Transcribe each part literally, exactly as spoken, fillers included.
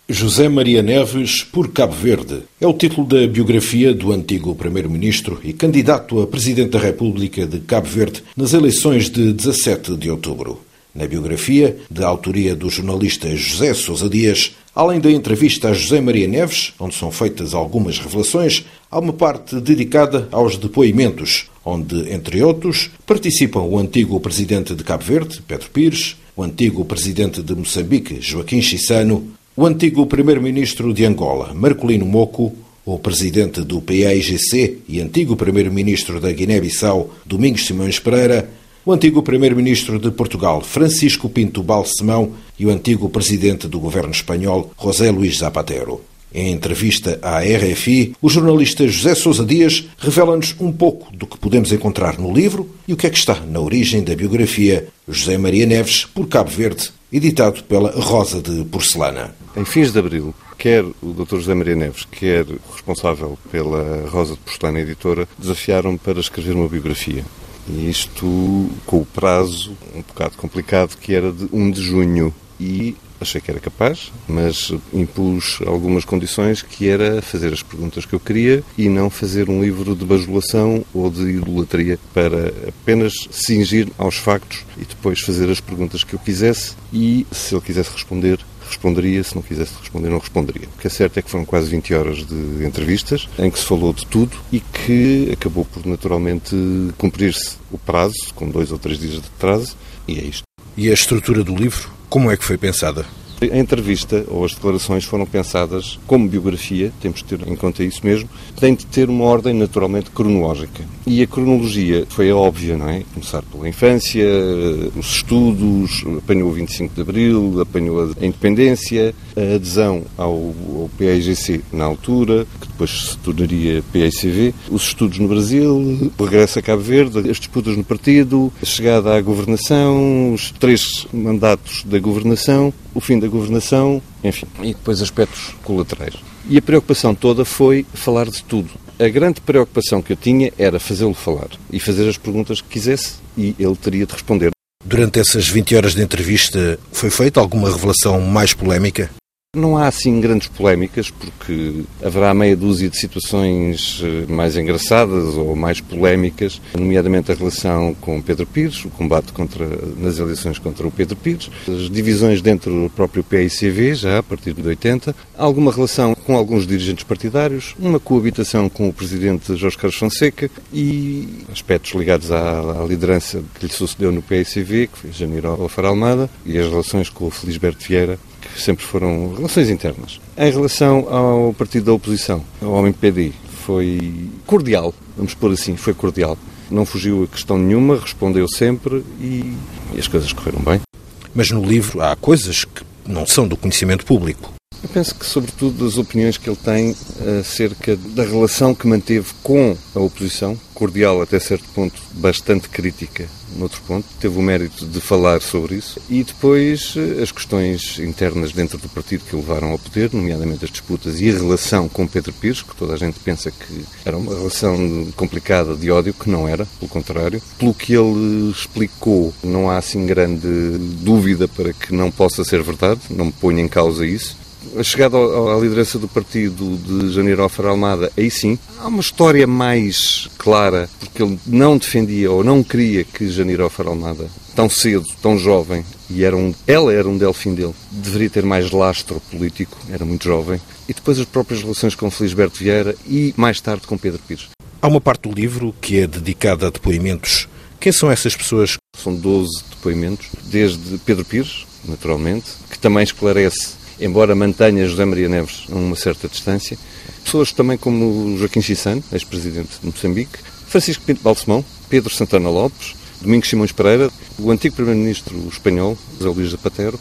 José Maria Neves por Cabo Verde é o título da biografia do antigo primeiro-ministro e candidato a presidente da República de Cabo Verde nas eleições de dezassete de outubro. Na biografia, de autoria do jornalista José Sousa Dias, além da entrevista a José Maria Neves, onde são feitas algumas revelações, há uma parte dedicada aos depoimentos, onde, entre outros, participam o antigo presidente de Cabo Verde, Pedro Pires, o antigo presidente de Moçambique, Joaquim Chissano, o antigo primeiro-ministro de Angola, Marcolino Mocco, o presidente do P A I G C e antigo primeiro-ministro da Guiné-Bissau, Domingos Simões Pereira, o antigo primeiro-ministro de Portugal, Francisco Pinto Balsemão, e o antigo presidente do governo espanhol, José Luís Zapatero. Em entrevista à R F I, o jornalista José Sousa Dias revela-nos um pouco do que podemos encontrar no livro e o que é que está na origem da biografia José Maria Neves por Cabo Verde, editado pela Rosa de Porcelana. Em fins de abril, quer o doutor José Maria Neves, quer o responsável pela Rosa de Porcelana Editora, desafiaram-me para escrever uma biografia. E isto com o prazo um bocado complicado, que era de um de junho. E achei que era capaz, mas impus algumas condições, que era fazer as perguntas que eu queria e não fazer um livro de bajulação ou de idolatria, para apenas cingir aos factos e depois fazer as perguntas que eu quisesse, e se ele quisesse responder, responderia, se não quisesse responder, não responderia. O que é certo é que foram quase vinte horas de entrevistas, em que se falou de tudo e que acabou por naturalmente cumprir-se o prazo, com dois ou três dias de atraso, e é isto. E a estrutura do livro, como é que foi pensada? A entrevista ou as declarações foram pensadas como biografia, temos de ter em conta isso mesmo, tem de ter uma ordem naturalmente cronológica. E a cronologia foi a óbvia, não é? Começar pela infância, os estudos, apanhou o vinte e cinco de abril, apanhou a independência, a adesão ao, ao P A I G C na altura, que depois se tornaria P A I C V, os estudos no Brasil, o regresso a Cabo Verde, as disputas no partido, a chegada à governação, os três mandatos da governação, o fim da governação, enfim, e depois aspectos colaterais. E a preocupação toda foi falar de tudo. A grande preocupação que eu tinha era fazê-lo falar e fazer as perguntas que quisesse, e ele teria de responder. Durante essas vinte horas de entrevista, foi feita alguma revelação mais polémica? Não há assim grandes polémicas, porque haverá meia dúzia de situações mais engraçadas ou mais polémicas, nomeadamente a relação com Pedro Pires, o combate contra, nas eleições contra o Pedro Pires, as divisões dentro do próprio P A I C V, já a partir de oitenta, alguma relação com alguns dirigentes partidários, uma coabitação com o presidente Jorge Carlos Fonseca e aspectos ligados à, à liderança que lhe sucedeu no P A I C V, que foi Janeiro Alfaro Almada, e as relações com o Felisberto Vieira, que sempre foram relações internas. Em relação ao partido da oposição, ao M P D, foi cordial, vamos pôr assim, foi cordial. Não fugiu a questão nenhuma, respondeu sempre e, e as coisas correram bem. Mas no livro há coisas que não são do conhecimento público. Eu penso que, sobretudo, as opiniões que ele tem acerca da relação que manteve com a oposição, cordial até certo ponto, bastante crítica noutro ponto, teve o mérito de falar sobre isso, e depois as questões internas dentro do partido que o levaram ao poder, nomeadamente as disputas e a relação com Pedro Pires, que toda a gente pensa que era uma relação complicada de ódio, que não era, pelo contrário. Pelo que ele explicou, não há assim grande dúvida para que não possa ser verdade, não me ponho em causa isso. A chegada à liderança do partido de Janeiro Alfaro Almada, aí sim, há uma história mais clara, porque ele não defendia ou não queria que Janeiro Alfaro Almada, tão cedo, tão jovem, e era um, ela era um delfim dele, deveria ter mais lastro político, era muito jovem, e depois as próprias relações com Felisberto Vieira e, mais tarde, com Pedro Pires. Há uma parte do livro que é dedicada a depoimentos. Quem são essas pessoas? São doze depoimentos, desde Pedro Pires, naturalmente, que também esclarece, embora mantenha José Maria Neves a uma certa distância, pessoas também como Joaquim Chissano, ex-presidente de Moçambique, Francisco Pinto Balsemão, Pedro Santana Lopes, Domingos Simões Pereira, o antigo primeiro-ministro espanhol, José Luís Zapatero,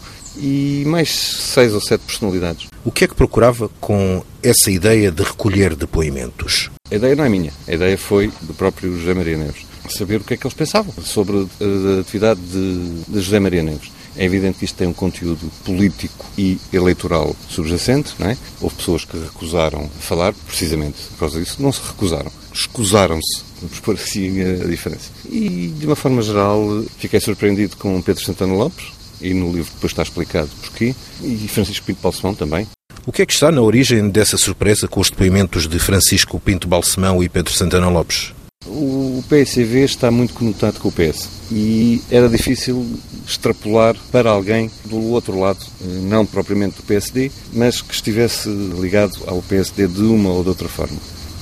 e mais seis ou sete personalidades. O que é que procurava com essa ideia de recolher depoimentos? A ideia não é minha, a ideia foi do próprio José Maria Neves. Saber o que é que eles pensavam sobre a atividade de, de José Maria Neves. É evidente que isto tem um conteúdo político e eleitoral subjacente, não é? Houve pessoas que recusaram falar, precisamente por causa disso. Não se recusaram, escusaram-se, vamos pôr assim a diferença. E, de uma forma geral, fiquei surpreendido com Pedro Santana Lopes, e no livro depois está explicado porquê, e Francisco Pinto Balsemão também. O que é que está na origem dessa surpresa com os depoimentos de Francisco Pinto Balsemão e Pedro Santana Lopes? O P S C V está muito conotado com o P S e era difícil extrapolar para alguém do outro lado, não propriamente do P S D, mas que estivesse ligado ao P S D de uma ou de outra forma.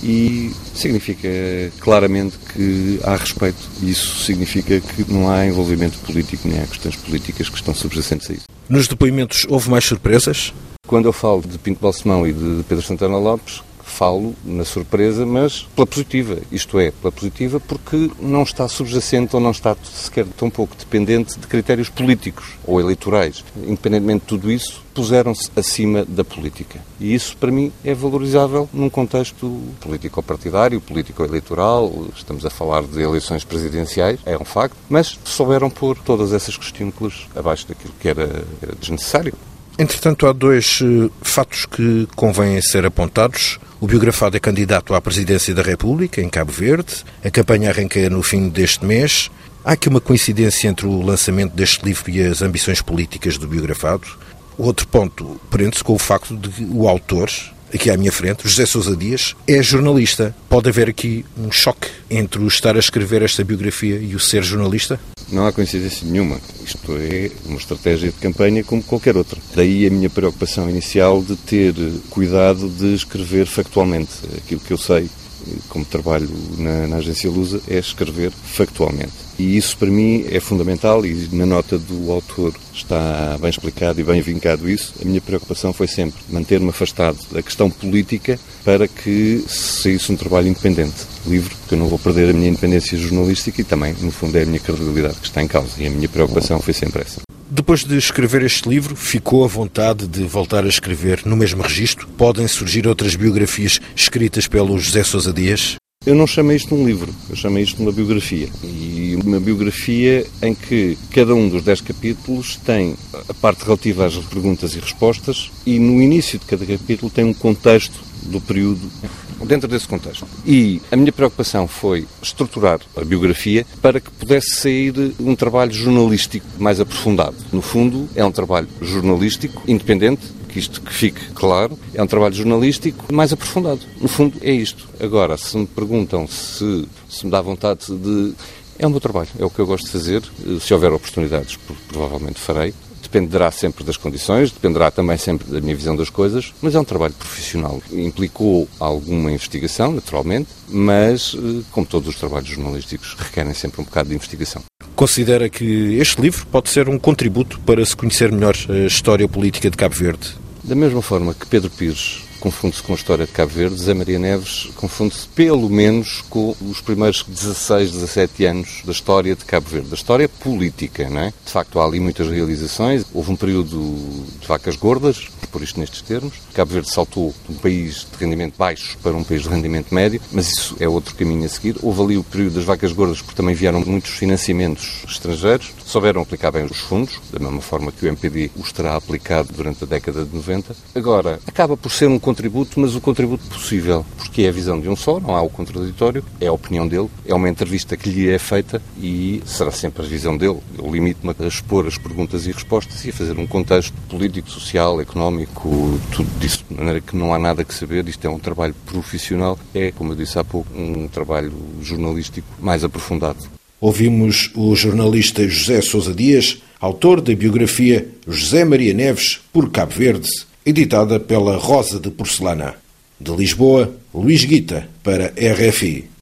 E significa claramente que há respeito. Isso significa que não há envolvimento político, nem há questões políticas que estão subjacentes a isso. Nos depoimentos houve mais surpresas? Quando eu falo de Pinto Balsemão e de Pedro Santana Lopes, falo na surpresa, mas pela positiva. Isto é, pela positiva porque não está subjacente ou não está sequer tão pouco dependente de critérios políticos ou eleitorais. Independentemente de tudo isso, puseram-se acima da política. E isso, para mim, é valorizável num contexto político-partidário, político-eleitoral. Estamos a falar de eleições presidenciais, é um facto, mas souberam pôr todas essas questões abaixo daquilo que era, era desnecessário. Entretanto, há dois uh, fatos que convêm ser apontados. O biografado é candidato à presidência da República, em Cabo Verde. A campanha arranca no fim deste mês. Há aqui uma coincidência entre o lançamento deste livro e as ambições políticas do biografado. O outro ponto prende-se com o facto de que o autor, aqui à minha frente, José Sousa Dias, é jornalista. Pode haver aqui um choque entre o estar a escrever esta biografia e o ser jornalista? Não há coincidência nenhuma. Isto é uma estratégia de campanha como qualquer outra. Daí a minha preocupação inicial de ter cuidado de escrever factualmente. Aquilo que eu sei, como trabalho na, na agência Lusa, é escrever factualmente. E isso para mim é fundamental e na nota do autor está bem explicado e bem vincado isso. A minha preocupação foi sempre manter-me afastado da questão política para que saísse um trabalho independente, livre, porque eu não vou perder a minha independência jornalística e também, no fundo, é a minha credibilidade que está em causa. E a minha preocupação foi sempre essa. Depois de escrever este livro, ficou à vontade de voltar a escrever no mesmo registro? Podem surgir outras biografias escritas pelo José Sousa Dias? Eu não chamei isto de um livro, eu chamei isto de uma biografia. E uma biografia em que cada um dos dez capítulos tem a parte relativa às perguntas e respostas e no início de cada capítulo tem um contexto do período dentro desse contexto. E a minha preocupação foi estruturar a biografia para que pudesse sair um trabalho jornalístico mais aprofundado. No fundo, é um trabalho jornalístico, independente, que isto que fique claro, é um trabalho jornalístico mais aprofundado. No fundo, é isto. Agora, se me perguntam se, se me dá vontade de... É o meu trabalho, é o que eu gosto de fazer. Se houver oportunidades, provavelmente farei. Dependerá sempre das condições, dependerá também sempre da minha visão das coisas, mas é um trabalho profissional. Implicou alguma investigação, naturalmente, mas, como todos os trabalhos jornalísticos, requerem sempre um bocado de investigação. Considera que este livro pode ser um contributo para se conhecer melhor a história política de Cabo Verde? Da mesma forma que Pedro Pires confunde-se com a história de Cabo Verde, Zé Maria Neves confunde-se pelo menos com os primeiros dezasseis, dezassete anos da história de Cabo Verde, da história política, não é? De facto, há ali muitas realizações. Houve um período de vacas gordas, por isto nestes termos. Cabo Verde saltou de um país de rendimento baixo para um país de rendimento médio, mas isso é outro caminho a seguir. Houve ali o período das vacas gordas, porque também vieram muitos financiamentos estrangeiros. Souberam aplicar bem os fundos, da mesma forma que o M P D os terá aplicado durante a década de noventa. Agora, acaba por ser um contributo, mas o contributo possível, porque é a visão de um só, não há o contraditório, é a opinião dele, é uma entrevista que lhe é feita e será sempre a visão dele. Eu limito-me a expor as perguntas e respostas e a fazer um contexto político, social, económico, tudo disso, de maneira que não há nada que saber. Isto é um trabalho profissional, é, como eu disse há pouco, um trabalho jornalístico mais aprofundado. Ouvimos o jornalista José Sousa Dias, autor da biografia José Maria Neves por Cabo Verde, editada pela Rosa de Porcelana. De Lisboa, Luís Guita, para R F I.